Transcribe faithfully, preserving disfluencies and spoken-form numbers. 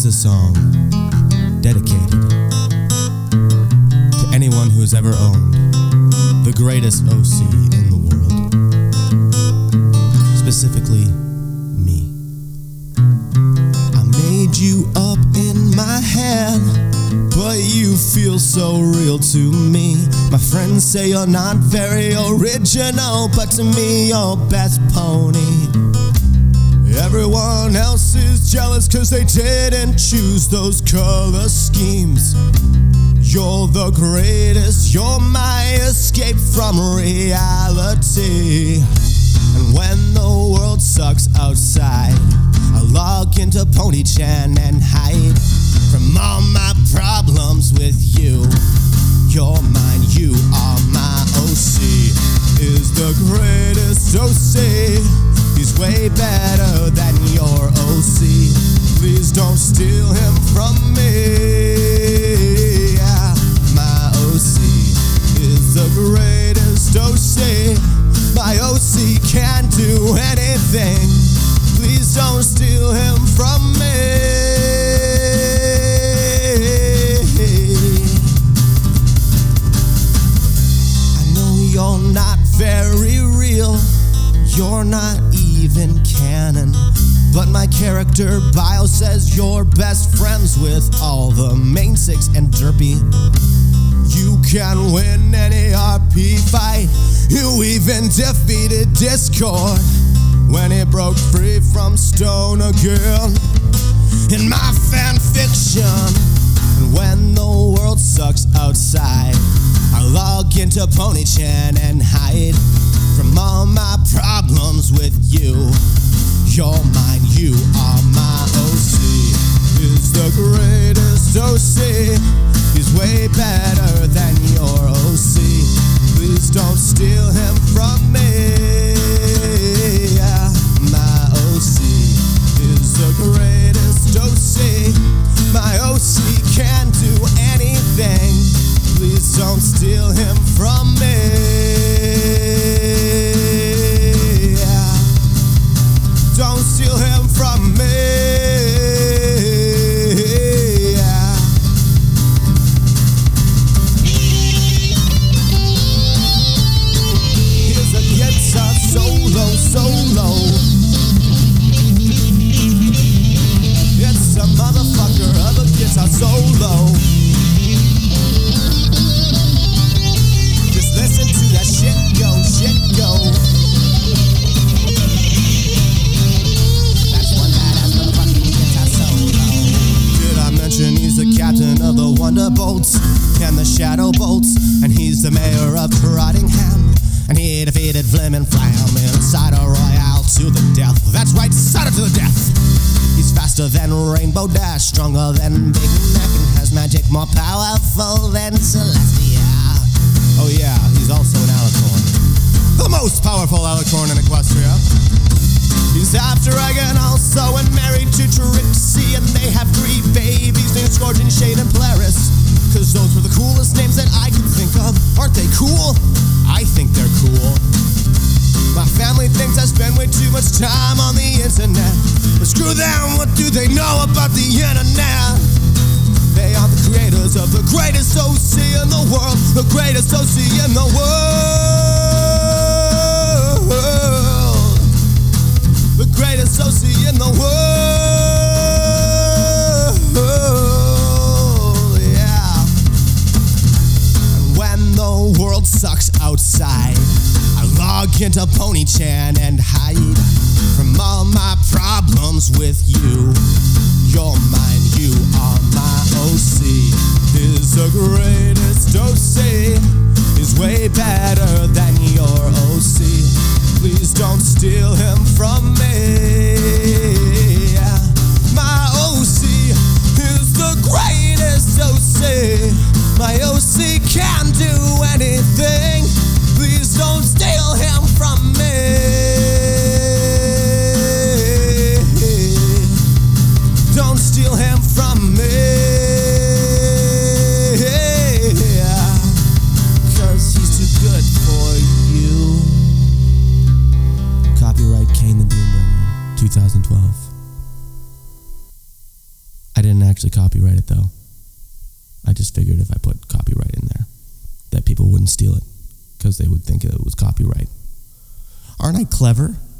is a song dedicated to anyone who has ever owned the greatest O C in the world, specifically me. I made you up in my head, but you feel so real to me. My friends say you're not very original, but to me you're best pony. Everyone else is jealous cause they didn't choose those color schemes. You're the greatest, you're my escape from reality. And when the world sucks outside, I log into PonyChan and hide from all my problems with you. You're mine, you are my O C. Is the greatest O C. He's way better than your O C. Please don't steal him from me. Yeah, my O C is the greatest O C. My O C can't do anything. Please don't steal him from me. I know you're not very real. You're not even canon, but my character bio says you're best friends with all the main six and Derpy. You can win any R P fight. You even defeated Discord when it broke free from Stoner Girl in my fan fiction. And when the world sucks outside, I log into PonyChan and hide from all my problems with you. You're mine, you are my O C. He's the greatest O C. He's way better than your O C. Please don't steal him from me. Yeah, my O C is the greatest O C. My O C can do anything. Please don't steal him from me. Don't steal him from me. Yeah. Here's a guitar solo, solo. It's a motherfucker of a guitar solo. Just listen to that shit go, shit go. He's the captain of the Wonderbolts and the Shadow Bolts, and he's the mayor of Trottingham, and he defeated Flim and Flam in a Cider Royale to the death. That's right, cider to the death. He's faster than Rainbow Dash, stronger than Big Mac, and has magic more powerful than Celestia. Oh yeah, he's also an alicorn, the most powerful alicorn in Equestria. He's half dragon also and married to Trixie, and they have three babies named Scourgeon, Shade, and Polaris. Cause those were the coolest names that I could think of. Aren't they cool? I think they're cool. My family thinks I spend way too much time on the internet, but screw them, what do they know about the internet? They are the creators of the greatest O C in the world, the greatest O C in the world. The greatest O C in the world, yeah. And when the world sucks outside, I log into PonyChan and hide from all my problems with you. You're mine, you are my O C. Is the greatest O C. Is way better than your O C. Please don't steal him from me. My O C is the greatest O C. My O C can do anything. Please don't steal him from me. Don't steal him from me. Cause he's too good for you. Copyright Kane the Doombringer, two thousand actually copyright it, though. I just figured if I put copyright in there, that people wouldn't steal it, because they would think it was copyright. Aren't I clever?